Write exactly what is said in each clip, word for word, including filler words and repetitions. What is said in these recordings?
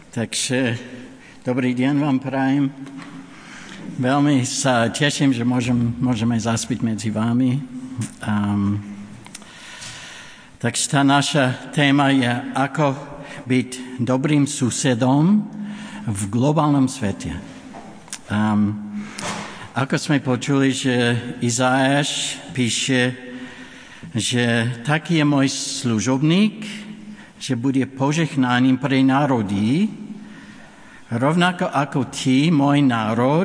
Takže dobrý deň vám prajem. Veľmi sa teším, že môžem, môžeme zaspiť medzi vami. Um, takže tá naša téma je, ako byť dobrým susedom v globálnom svete. Um, ako sme počuli, že Izájaš píše, že taký je môj služobník, že bude požehnaním pre národy, rovnako ako ty, môj národ,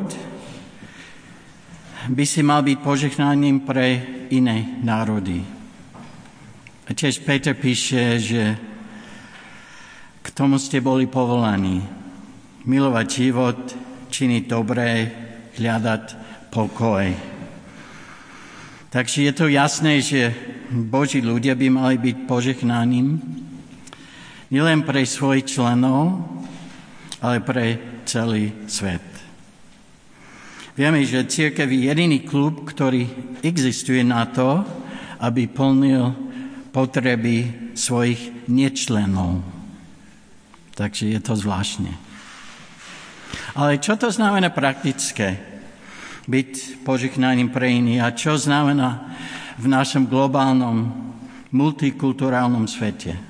by si mal byť požehnaním pre iné národy. A tiež Peter píše, že k tomu ste boli povolaní. Milovať život, činiť dobré, hľadať pokoj. Takže je to jasné, že Boží ľudia by mali byť požehnaním nielen pre svojich členov, ale pre celý svet. Vieme, že cirkev je jediný klub, ktorý existuje na to, aby plnil potreby svojich nečlenov. Takže je to zvláštne. Ale čo to znamená praktické? Byť požehnaním pre iných. A čo znamená v našom globálnom, multikulturálnom svete?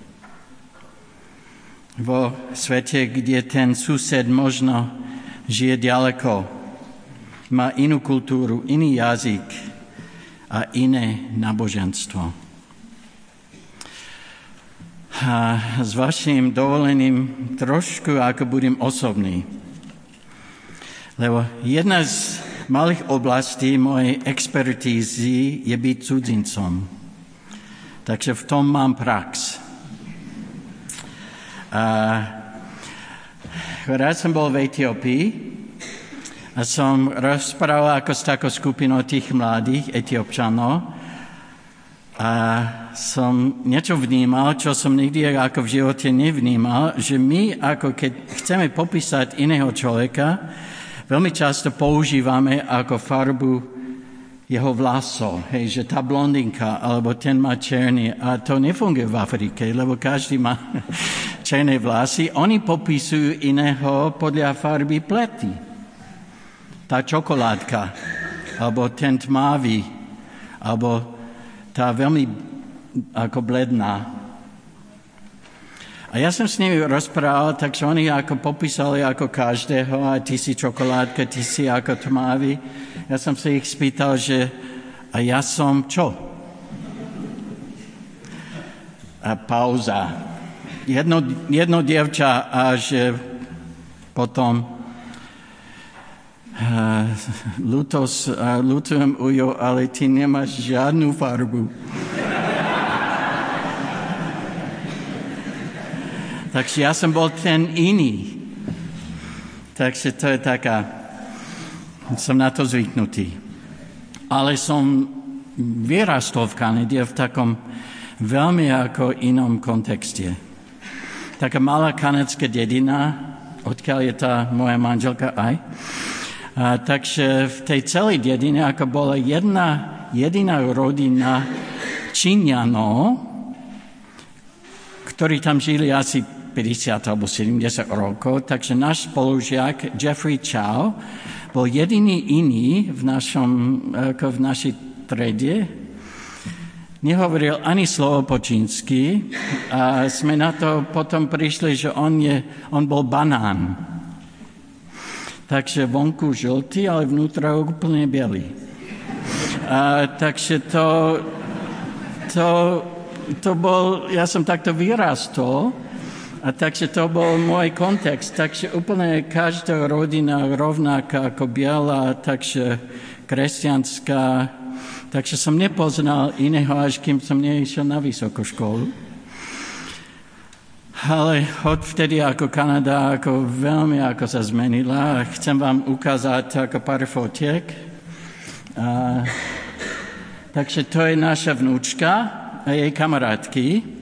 Vo svete, kde ten sused možno žije ďaleko, má inú kultúru, iný jazyk a iné náboženstvo. A s vašim dovolením trošku, ako budem osobný. Lebo jedna z malých oblastí mojej expertízy je byť cudzincom. Takže v tom mám prax. A raz som bol v Etiópii a som rozprával ako s takou skupinou tých mladých Etiópčanov a som niečo vnímal, čo som nikdy ako v živote nevnímal, že my, ako keď chceme popísať iného človeka, veľmi často používame ako farbu jeho vlasov, hej, že tá blondinka, alebo ten má černý. A to nefunguje v Afrike, lebo každý má černé vlasy. Oni popisujú iného podľa farby plety. Tá čokoládka, alebo ten tmavý, alebo tá veľmi ako bledná. A ja som s nimi rozprával, takže oni ako popísali ako každého, a ty si čokoládka, ty si ako tmavý. Ja som sa ich spýtal, že a ja som čo? A pauza. Jedno, jedno dievča až potom uh, lutos, uh, lutujem ujo, ale ty nemáš žiadnu farbu. Takže ja som bol ten iný. Takže to je taká... Som na to zvyknutý. Ale som vyrastol v Kanade v takom veľmi ako inom kontexte. Taká malá kanadská dedina, odkiaľ je tá moja manželka aj. A, takže v tej celej dedine ako bola jedna jediná rodina Číňanov, ktorí tam žili asi päťdesiat alebo sedemdesiat rokov. Takže náš spolužiak Jeffrey Chow bol jediný iný v, našom, ako v našej trede. Nehovoril ani slovo po čínsky a sme na to potom prišli, že on, je, on bol banán. Takže vonku žltý, ale vnútra úplne bielý. A, takže to, to, to bol, ja som takto vyrastol. A takže to bol môj kontext. Takže úplne každá rodina rovnaká ako biela, takže kresťanská. Takže som nepoznal iného, až kým som neišiel na vysokú školu. Ale odvtedy ako Kanada ako veľmi ako sa zmenila. Chcem vám ukázať ako pár fotiek. A, takže to je naša vnúčka a jej kamarátky.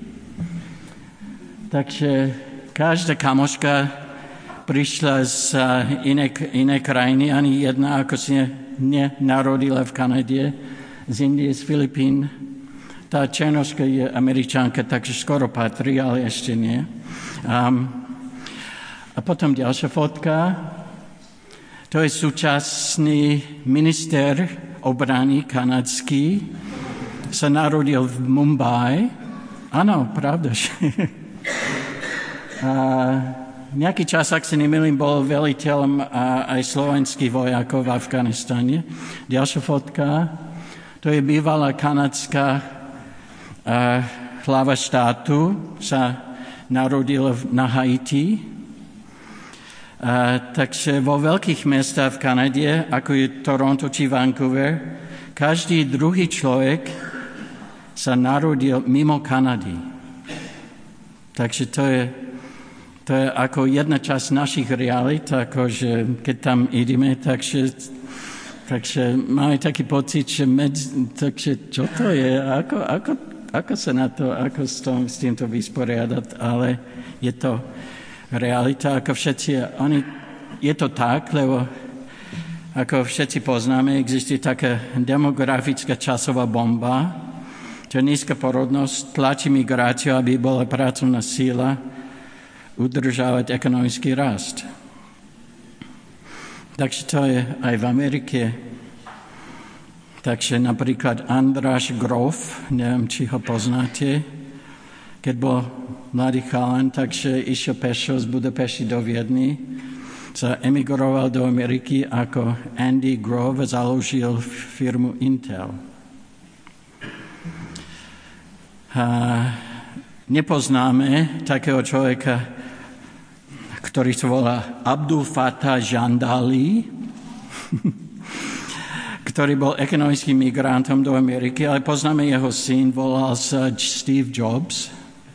Takže každá kamoška prišla z inej, inej krajiny, ani jedna ako si nenarodila v Kanade, z Indie, z Filipín. Tá černoška je Američanka, takže skoro patrí, ale ešte nie. Um, A potom ďalšia fotka. To je súčasný minister obrany kanadský. Sa narodil v Mumbai. Áno, pravda. A nejaký čas, ak sa nemýlim, bol veliteľom aj slovenských vojakov v Afganistane. Ďalšia fotka. To je bývalá kanadská hlava štátu. Sa narodil na Haiti. A, takže vo veľkých mestách v Kanade, ako je Toronto či Vancouver, každý druhý človek sa narodil mimo Kanady. Takže to je, to je ako jedna časť našich realít, akože keď tam ideme, takže, takže máme taký pocit, že medzi, takže čo to je, ako, ako, ako sa na to, ako s, tom, s týmto vysporiadať, ale je to realita, ako všetci, oni, je to tak, lebo ako všetci poznáme, existuje taká demografická časová bomba, to je nízka porodnosť, tlačí migráciu, aby bola pracovná síla udržávať ekonomický rast. Takže to je aj v Amerike. Takže napríklad Andráš Grof, neviem, či ho poznáte, keď bol mladý chalan, takže išiel pešo z Budapešti do Viedny, sa emigroval do Ameriky ako Andy Grove a založil firmu Intel. A nepoznáme takého človeka, ktorý sa volá Abdul Fattah Jandali, ktorý bol ekonomickým migrantom do Ameriky, ale poznáme jeho syn, volal sa Steve Jobs.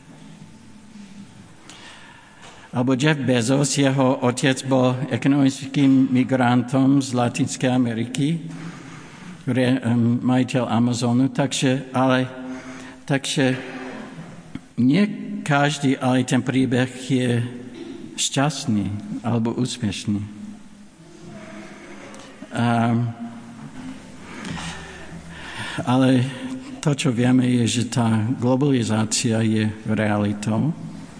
Alebo Jeff Bezos, jeho otec bol ekonomickým migrantom z Latinskej Ameriky, ktorý je um, majiteľ Amazonu, takže, ale, takže nie každý, ale ten príbeh je šťastný alebo úspešný. Um, ale to, čo vieme, je, že tá globalizácia je realitou.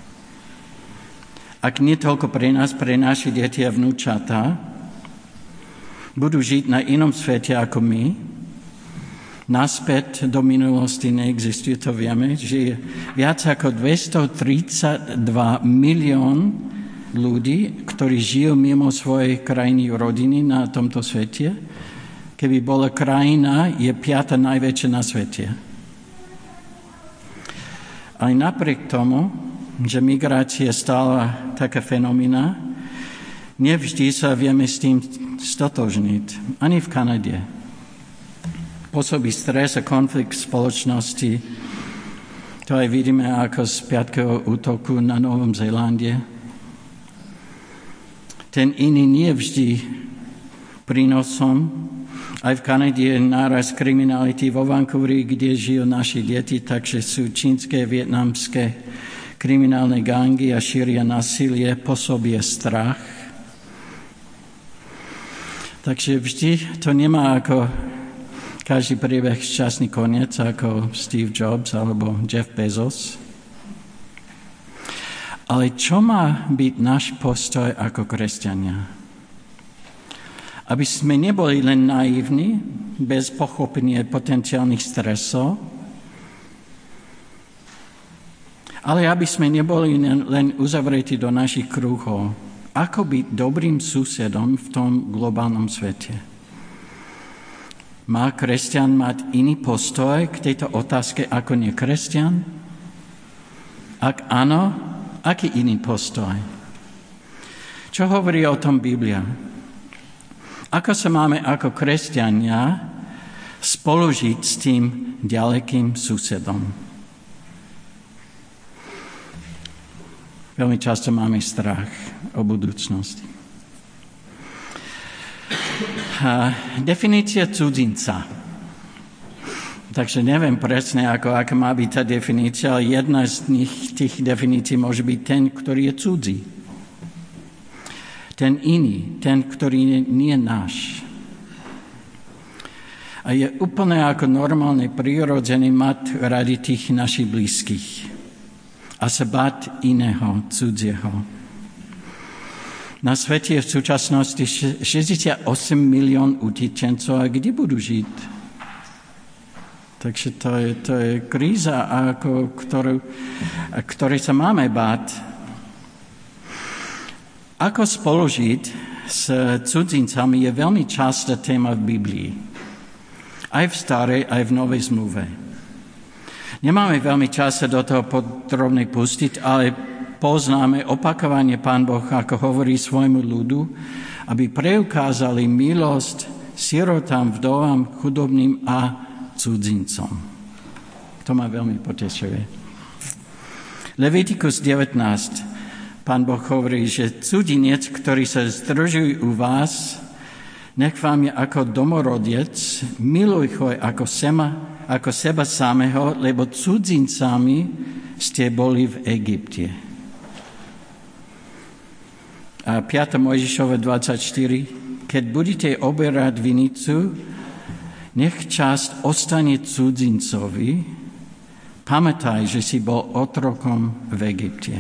Ak nie toľko pre nás, pre naše deti a vnúčatá, budú žiť na inom svete ako my, naspäť do minulosti neexistuje, to vieme, že je viac ako dvestotridsaťdva milión ľudí, ktorí žijú mimo svojej krajiny rodiny na tomto svete. Keby bola krajina, je piata najväčšia na svete. Aj napriek tomu, že migrácia stala taká fenomena, nevždy sa vieme s tým stotožniť. Ani v Kanade. Pôsobí stres a konflikt v spoločnosti. To aj vidíme ako z piatkového útoku na Novom Zélande. Ten iný nie vždy prínosom. Aj v Kanade je náraz kriminality vo Vancouveri, kde žijú naši deti, takže sú čínske, vietnamské kriminálne gangy a šíria násilie, pôsobie strach. Takže vždy to nemá ako každý príbeh šťastný koniec, ako Steve Jobs alebo Jeff Bezos. Ale čo má byť náš postoj ako kresťania? Aby sme neboli len naivní, bez pochopenia potenciálnych stresov, ale aby sme neboli len uzavretí do našich kruhov. Ako byť dobrým susedom v tom globálnom svete? Má kresťan mať iný postoj k tejto otázke ako nekresťan? Ak áno, aký iný postoj? Čo hovorí o tom Biblia? Ako sa máme ako kresťania spolužiť s tým ďalekým susedom? Veľmi často máme strach o budúcnosti. A definícia cudzinca. Takže neviem presne, ako, aká má byť tá definícia, ale jedna z nich, tých definícií môže byť ten, ktorý je cudzí. Ten iný, ten, ktorý nie je náš. A je úplne ako normálne, prirodzené mať radi tých našich blízkych a sa báť iného, cudzieho. Na svete je v súčasnosti šesťdesiatosem milión utečencov a kde budú žiť? Takže to je, to je kríza, ako, ktorú, ktorej sa máme báť. Ako spolužiť s cudzincami je veľmi častá téma v Biblii. Aj v starej, aj v novej zmluve. Nemáme veľmi čas sa do toho podrobne pustiť, ale poznáme opakovanie Pán Boh, ako hovorí svojmu ľudu, aby preukázali milosť sirotám, vdovám, chudobným a cudzincom. To ma veľmi potešuje. Levitikus devätnásť. Pán Boh hovorí, že cudzinec, ktorý sa zdržuje u vás, nech vám je ako domorodec, miluj ho ako, sema, ako seba samého, lebo cudzincami ste boli v Egypte. A piata Mojžišova dvadsaťštyri. Keď budete oberať vinicu, nech časť ostane cudzincovi. Pamätaj, že si bol otrokom v Egypte.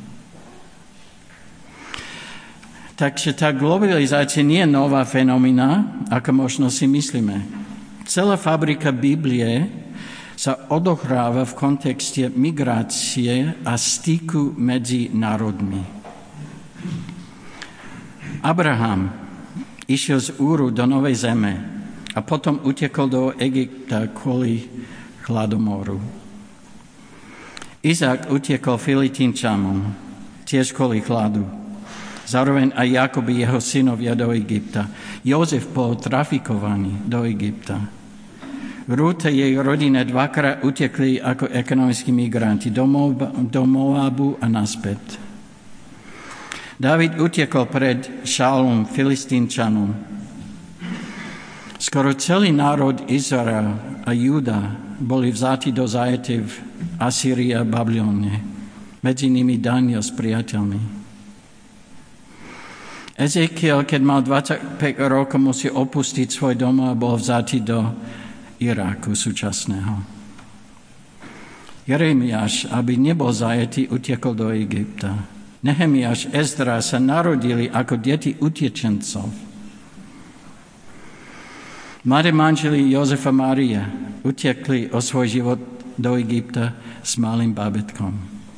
Takže tá globalizácia nie je nová fenomena, ako možno si myslíme. Celá fabrika Biblie sa odohráva v kontexte migrácie a styku medzi národmi. Abraham išiel z Úru do Novej zeme a potom utekol do Egypta kvôli hladomoru. Izák utekol Filistínčanom tiež kvôli hladu. Zároveň aj Jakub i jeho synovia do Egypta. Jozef bol trafikovaný do Egypta. Rút a jej rodina dvakrát utekli ako ekonomickí migranti do, Moab, do Moabu a naspäť. Dávid utekol pred Šaulom, Filistínčanom. Skoro celý národ Izrael a Júda boli vzati do zajete v Asýrii a Babylone. Medzi nimi Daniel s priateľmi. Ezekiel, keď mal dvadsaťpäť rokov, musí opustiť svoj dom a bol vzatý do Iraku súčasného. Jeremiáš, aby nebol zajetý, utekol do Egypta. Nehemiáš, Ezdra sa narodili ako deti utečencov. Mladé manželi Jozefa Mária utekli o svoj život do Egypta s malým bábätkom.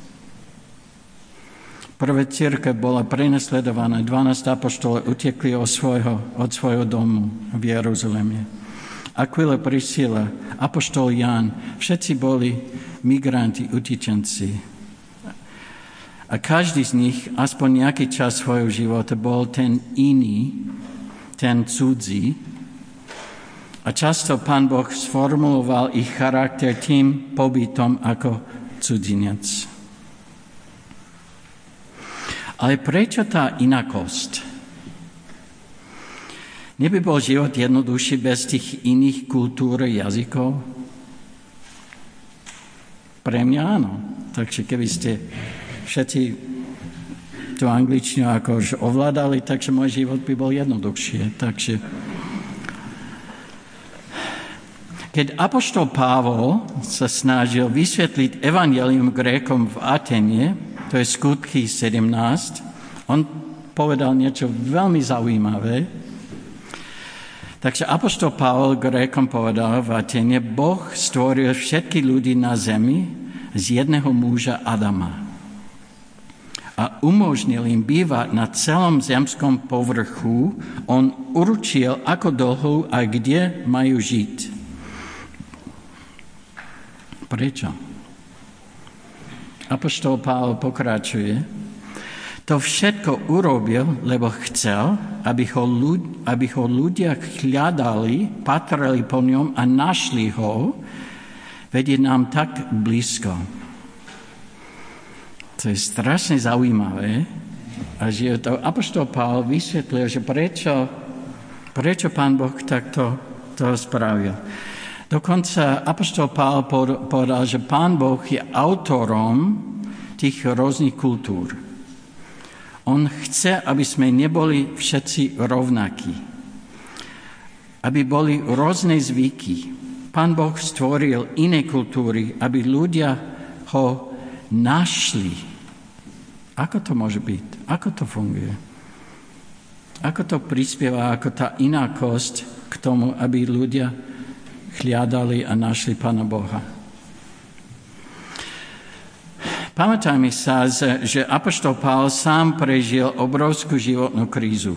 Prvá cirkev bola prenasledovaná, dvanásť apoštolov utekli od svojho, od svojho domu v Jeruzaleme. Aquila, Priscila, apoštol Ján, všetci boli migranti, utečenci. A každý z nich, aspoň nejaký čas svojho života, bol ten iný, ten cudzí. A často Pán Boh sformuloval ich charakter tým pobytom ako cudzinec. Ale prečo tá inakosť? Neby bol život jednoduchší bez tých iných kultúr a jazykov? Pre mňa áno. Takže keby ste všetci tú angličtinu akož ovládali, takže môj život by bol jednoduchšie. Takže keď apoštol Pavol sa snažil vysvetliť evanjelium Grékom v Atene, to je Skutky sedemnásť, on povedal niečo veľmi zaujímavé. Takže apoštol Pavol Grékom povedal v Atene, Boh stvoril všetky ľudí na zemi z jedného muža Adama. A umožnil im bývať na celom zemskom povrchu. On určil, ako dlho a kde majú žiť. Prečo? Apoštol Pavol pokračuje. To všetko urobil, lebo chcel, aby ho, ľud, aby ho ľudia hľadali, patrali po ňom a našli ho, veď je nám tak blízko. To je strašne zaujímavé. A že to apoštol Pavol vysvetlil, že prečo, prečo Pán Boh takto to spravil. Dokonca apoštol Pavol povedal, že Pán Boh je autorom tých rôznych kultúr. On chce, aby sme neboli všetci rovnakí. Aby boli rôzne zvyky. Pán Boh stvoril iné kultúry, aby ľudia ho našli. Ako to môže byť? Ako to funguje? Ako to prispieva, ako tá inakosť k tomu, aby ľudia hľadali a našli Pána Boha. Pamätajme sa, že apoštol Pavol sám prežil obrovskú životnú krízu.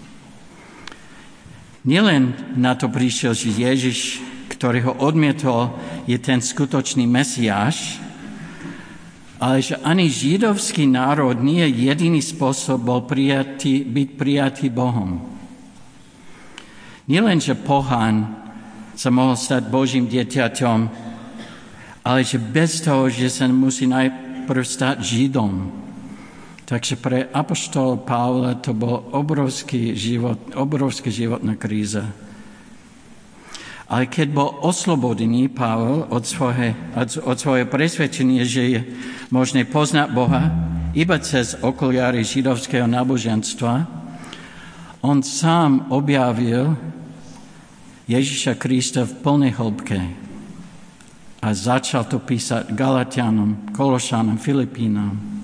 Nielen na to prišiel, že Ježiš, ktorý ho odmietol, je ten skutočný Mesiáš, ale že ani židovský národ nie je jediný spôsob bol prijatý, byť prijatý Bohom. Nielen, že pohán sa mohol stať Božím dieťaťom, ale že bez toho, že sa musí najprv stať Židom. Takže pre apoštola Pavla to bol obrovský život, obrovská životná kríza. Ale keď bol oslobodený Pavol od svoje, od svoje presvedčenie, že je možné poznať Boha iba cez okuliare židovského náboženstva, on sám objavil Ježiša Krista v plnej hĺbke a začal to písať Galatianom, Kološanom, Filipínom.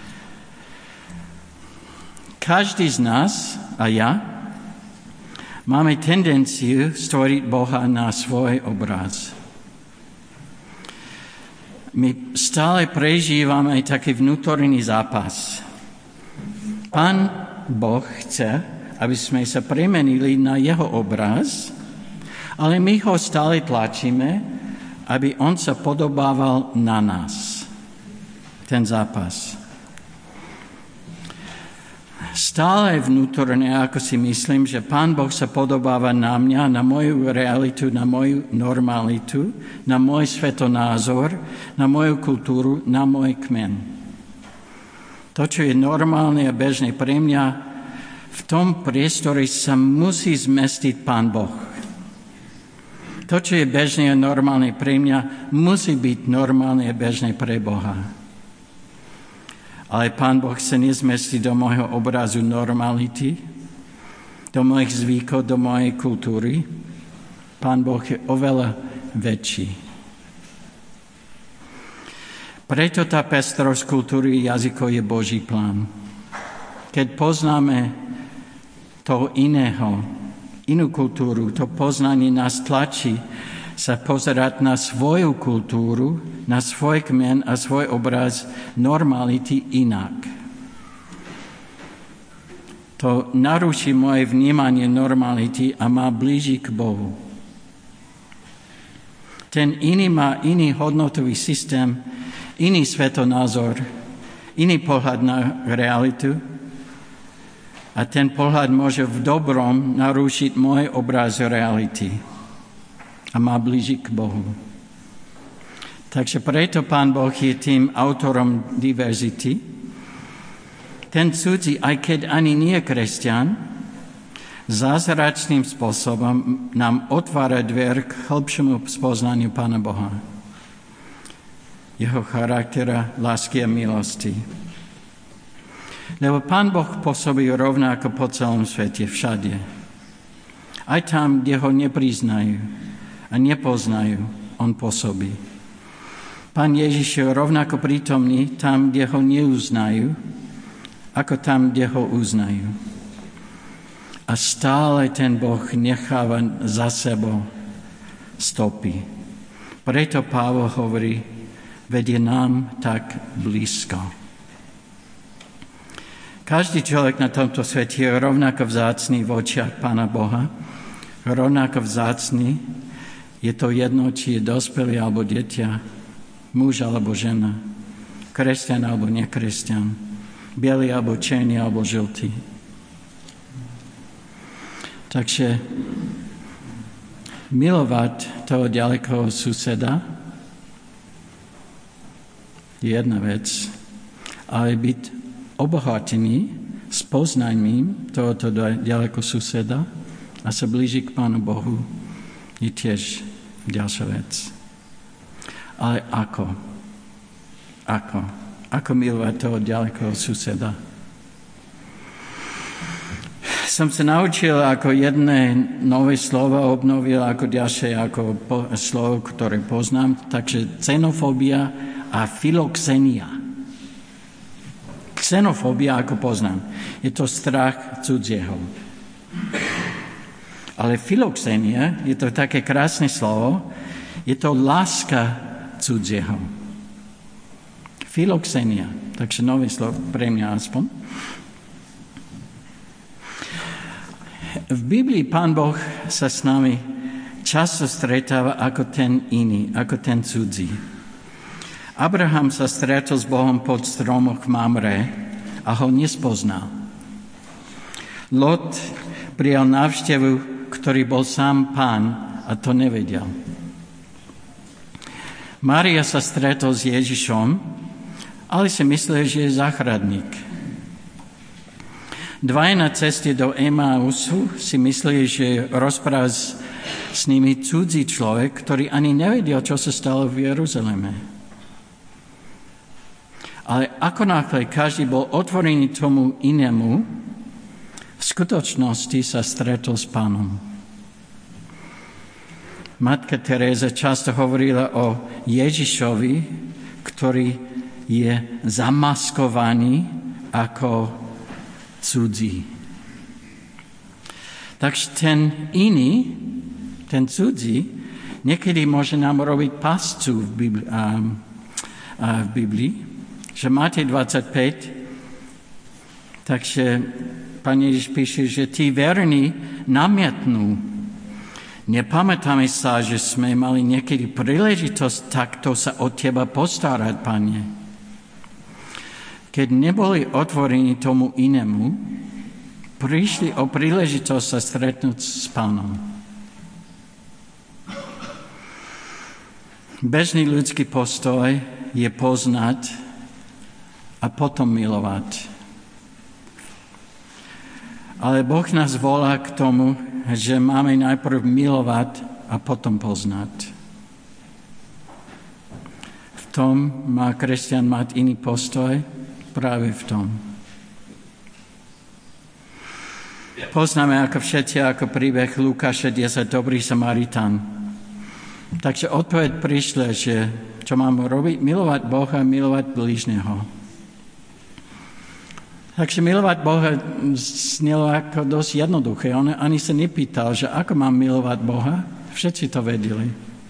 Každý z nás, a ja, máme tendenciu stvoriť Boha na svoj obraz. My stále prežívame taký vnútorný zápas. Pán Boh chce, aby sme sa premenili na jeho obraz, ale my ho stále tlačíme, aby on sa podobával na nás. Ten zápas. Stále vnútorne, ako si myslím, že Pán Boh sa podobáva na mňa, na moju realitu, na moju normalitu, na môj svetonázor, na moju kultúru, na môj kmen. To, čo je normálne a bežné pre mňa, v tom priestore sa musí zmestiť Pán Boh. To, čo je bežné a normálne pre mňa, musí byť normálne a bežné pre Boha. Ale Pán Boh sa nezmestí do môjho obrazu normality, do mojich zvykov, do mojej kultúry. Pán Boh je oveľa väčší. Preto tá pestrosť kultúry jazykov je Boží plán. Keď poznáme toho iného, inú kultúru, to poznanie nás tlačí sa pozerať na svoju kultúru, na svoj kmen a svoj obraz normality inak. To naruší moje vnímanie normality a má blíži k Bohu. Ten iný má iný hodnotový systém, iný svetonázor, iný pohľad na realitu a ten pohľad môže v dobrom narušiť môj obraz reality a má blíži k Bohu. Takže preto Pán Boh je tým autorom diverzity. Ten cudzí, aj keď ani nie je kresťan, zázračným spôsobom nám otvára dver k hĺbšiemu spoznaniu Pána Boha. Jeho charaktera, lásky a milosti. Lebo Pán Boh pôsobí rovnako po celom svete, všade. Aj tam, kde ho nepriznajú a nepoznajú, on pôsobí. Pán Ježiš je rovnako prítomný tam, kde ho neuznajú, ako tam, kde ho uznajú. A stále ten Boh necháva za sebou stopy. Preto Pavol hovorí, vedie nám tak blízko. Každý človek na tomto svete je rovnako vzácný v očiach Pána Boha, rovnako vzácný. Je to jedno, či je dospelý alebo dieťa, muž alebo žena, kresťan alebo nekresťan, biely alebo černý alebo žltý. Takže milovať toho ďalekého suseda je jedna vec, ale byť obohatený s poznaním tohoto ďalekého suseda a sa blíži k Pánu Bohu je tiež ďalšia vec. Ale ako? Ako? Ako milovať toho ďalekého suseda? Som sa naučil ako jedné nové slovo, obnovil ako ďalšie ako po, slovo, ktoré poznám, takže xenofóbia a filoxenia. Xenofóbia, ako poznám, je to strach cudzieho. Ale filoxenia, je to také krásne slovo, je to láska cudzieho. Filoxenia, takže nové slovo pre mňa aspoň. V Biblii Pán Boh sa s nami často stretáva ako ten iný, ako ten cudzí. Abraham sa stretol s Bohom pod stromom v Mamre a ho nespoznal. Lot prijal návštevu, ktorý bol sám Pán a to nevedel. Mária sa stretol s Ježišom, ale si myslel, že je záchranník. Dvaja na ceste do Emausu si mysleli, že rozpráva s, s nimi cudzí človek, ktorý ani nevedel, čo sa stalo v Jeruzaleme. Ale ako náhle každý bol otvorený tomu inému, v skutočnosti sa stretol s Pánom. Matka Teréza často hovorila o Ježišovi, ktorý je zamaskovaný ako cudzí. Takže ten iný, ten cudzí, niekedy môže nám robiť pascu v Biblii, a, a v Biblii že Matej dvadsaťpäť, takže Pán Ježiš píše, že tí verní namietnú. Nepamätáme sa, že sme mali niekedy príležitosť takto sa o teba postarať, Pane. Keď neboli otvorení tomu inému, prišli o príležitosť sa stretnúť s Pánom. Bežný ľudský postoj je poznať a potom milovať. Ale Boh nás volá k tomu, že máme najprv milovať a potom poznať. V tom má kresťan mať iný postoj, práve v tom. Poznáme ako všetci, ako príbeh Lukáša desať, dobrý Samaritán. Takže odpoveď prišla, že čo mám robiť? Milovať Boha, milovať blížneho. Takže milovať Boha znelo ako dosť jednoduché. On ani sa nepýtal, že ako mám milovať Boha. Všetci to vedeli.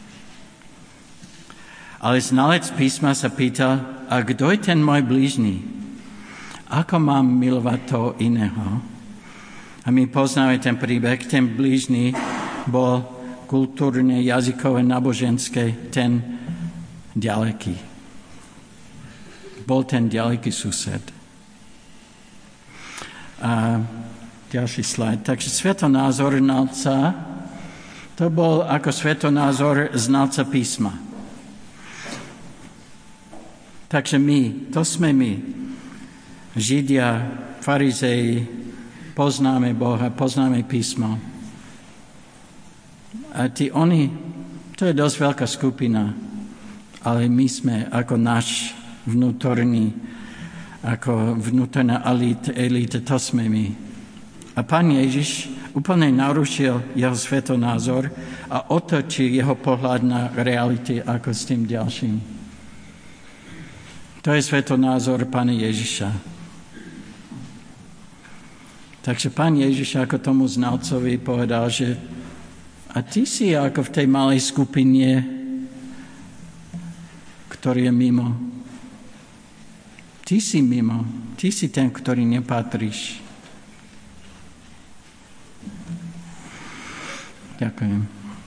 Ale znalec písma sa pýtal, a kto je ten môj blížny? Ako mám milovať toho iného? A my poznáme ten príbeh. Ten blížny bol kultúrne, jazykové, náboženské, ten ďaleký. Bol ten ďaleký sused. A ďalší slajd. Takže svetonázor znalca, to bol ako svetonázor znalca písma. Takže my, to sme my, Židia, farizei, poznáme Boha, poznáme písmo. A tí oni, to je dosť veľká skupina, ale my sme ako náš vnútorný, ako vnútorná elita, elita, to sme my. A Pán Ježiš úplne narušil jeho svetonázor a otočil jeho pohľad na reality ako s tým ďalším. To je svetonázor Pána Ježiša. Takže Pán Ježiš ako tomu znalcovi povedal, že a ty si ako v tej malej skupine, ktorý je mimo. Ty si mimo. Ty si ten, ktorý nepatríš. Ďakujem.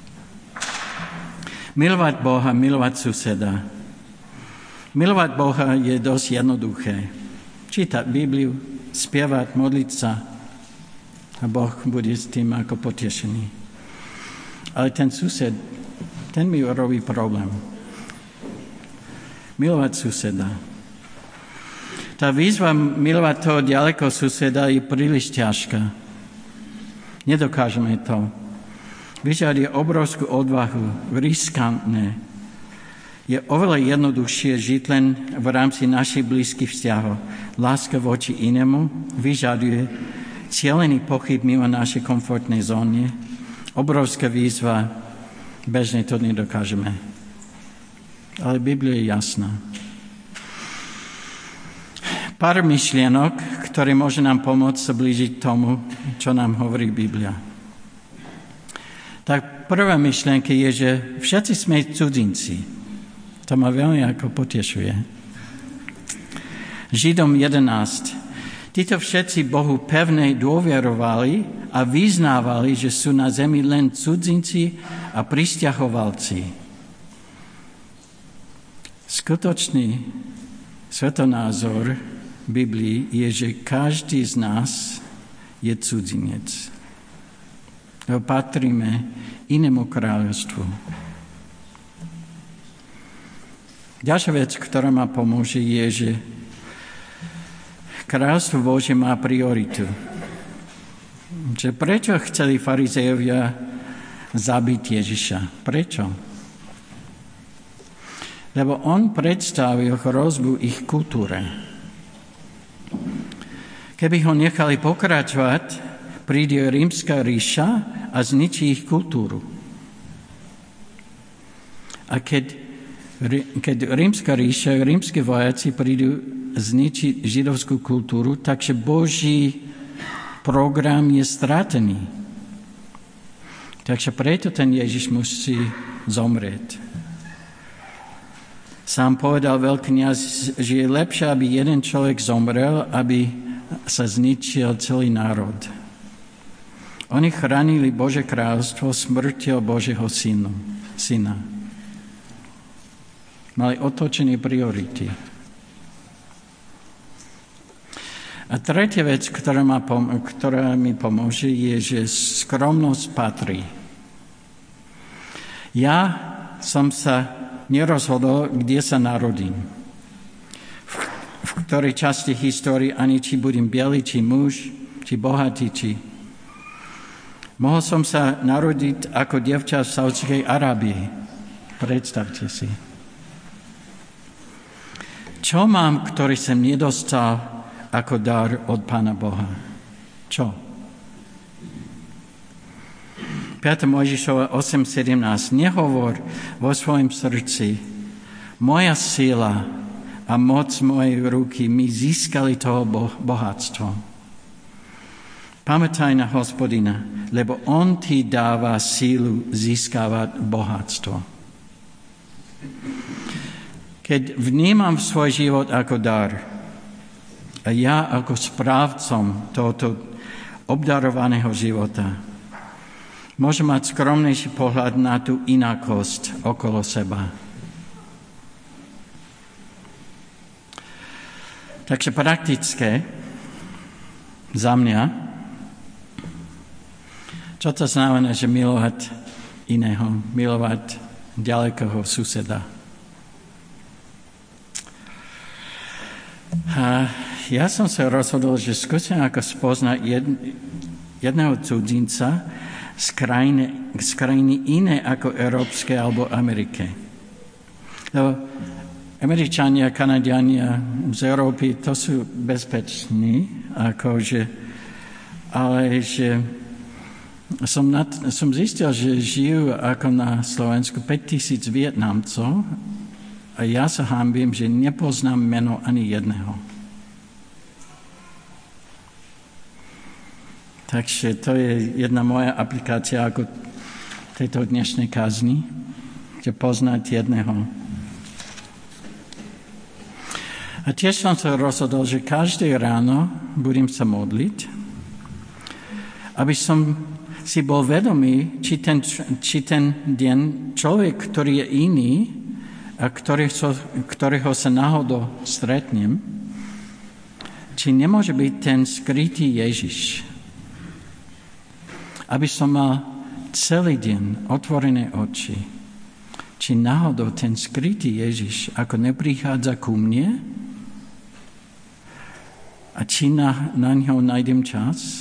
Milovať Boha, milovať suseda. Milovať Boha je dosť jednoduché. Čítať Bibliu, spievať, modliť sa a Boh bude s tým ako potešený. Ale ten sused, ten mi robí problém. Milovať suseda. Tá výzva milovať toho ďalekého suseda je príliš ťažká. Nedokážeme to. Vyžaduje obrovskú odvahu, riskantné. Je oveľa jednoduchšie žiť len v rámci našich blízkych vzťahov. Láska voči inému vyžaduje cielený pochyb mimo našej komfortnej zóny. Obrovská výzva, bežne to nedokážeme. Ale Biblia je jasná. Pár myšlienok, ktoré môže nám pomôcť sa blížiť tomu, čo nám hovorí Biblia. Tak prvá myšlienka je, že všetci sme cudzinci. To ma veľmi ako potešuje. Židom jedenásť. Títo všetci Bohu pevne dôverovali a vyznávali, že sú na zemi len cudzinci a prisťahovalci. Skutočný svetonázor Biblii je, že každý z nás je cudzinec. Patríme inému kráľovstvu. Ďalšia vec, ktorá ma pomôže, je, že kráľovstvo Božie má prioritu. Že prečo chceli farizejovia zabiť Ježiša? Prečo? Lebo on predstavil hrozbu ich kultúre. Keby ho nechali pokračovať, príde rímska ríša a zničí ich kultúru. A keď, keď rímska ríša, rímski vojaci prídu zničiť židovskú kultúru, takže Boží program je stratený. Takže preto ten Ježiš musí zomrieť. Sám povedal veľkňaz, že je lepšie, aby jeden človek zomrel, aby sa zničil celý národ. Oni chránili Božie kráľovstvo smrťou Božieho synu, syna. Mali otočené priority. A tretia vec, ktorá, ma pom- ktorá mi pomôže, je, že skromnosť patrí. Ja som sa nerozhodol, kde sa narodím. V, v ktorej časti histórie, ani či budem biely, či muž, či bohatý, či... Mohol som sa narodiť ako dievča v Saudskej Arábii. Predstavte si. Čo mám, ktorý som nedostal ako dar od Pána Boha? Čo? piata Mojžišova osem sedemnásť. Nehovor vo svojom srdci, moja sila a moc mojej ruky mi získali toho bohatstvo. Pamätaj na Hospodina, lebo on ti dáva sílu získavať bohatstvo. Keď vnímam svoj život ako dar a ja ako správcom tohoto obdarovaného života, môžem mať skromnejší pohľad na tú inakosť okolo seba. Takže praktické za mňa, čo to znamená, že milovať iného, milovať ďalekého suseda. A ja som sa rozhodol, že skúsim ako spoznať jed, jedného cudzinca z krajiny, z krajiny iné ako európske alebo Amerike. Lebo Američania, Kanadiania z Európy, to sú bezpeční, akože, ale že som, nad, som zistil, že žijú ako na Slovensku päťtisíc Vietnamcov a ja sa hanbím, že nepoznám meno ani jedného. Takže to je jedna moja aplikácia ako tejto dnešnej kázni, že poznať jedného. A tiež som sa rozhodol, že každé ráno budem sa modliť, aby som si bol vedomý, či ten, či ten deň človek, ktorý je iný a ktorého, ktorého sa náhodou stretnem, či nemôže byť ten skrytý Ježiš. Aby som mal celý deň otvorené oči, či náhodou ten skrytý Ježiš ako neprichádza ku mne a či na, na ňo nájdem čas,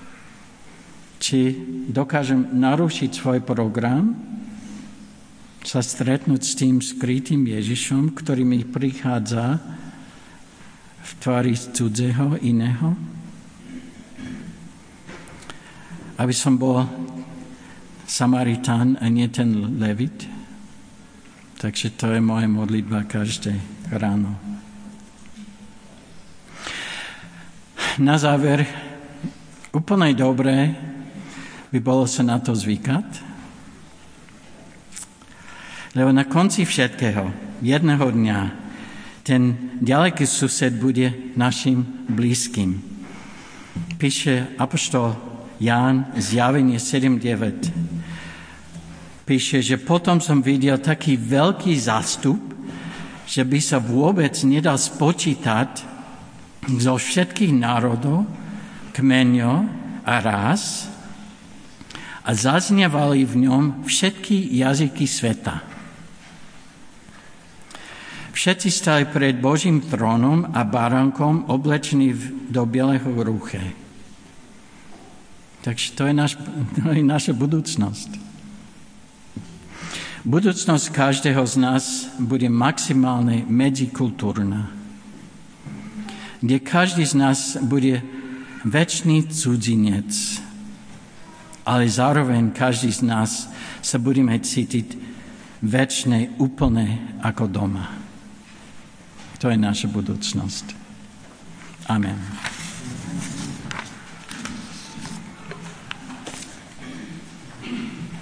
či dokážem narušiť svoj program, sa stretnúť s tým skrytým Ježišom, ktorý mi prichádza v tvári cudzého, iného. Aby som bol Samaritán a nie ten Levit. Takže to je moja modlitba každé ráno. Na záver, úplne dobré by bolo sa na to zvykať, lebo na konci všetkého, jedného dňa, ten ďaleký sused bude našim blízkym. Píše apoštol Ján, Zjavenie sedem deväť. Píše, že potom som videl taký veľký zástup, že by sa vôbec nedal spočítať zo všetkých národov, kmeňov a rás a zaznievali v ňom všetky jazyky sveta. Všetci stali pred Božím trónom a baránkom oblečení do bieleho rúche. Takže to je, naš, to je naša budúcnosť. Budúcnosť každého z nás bude maximálne medzikultúrna, kde každý z nás bude večný cudzinec, ale zároveň každý z nás sa budeme cítiť večne úplne ako doma. To je naša budúcnosť. Amen.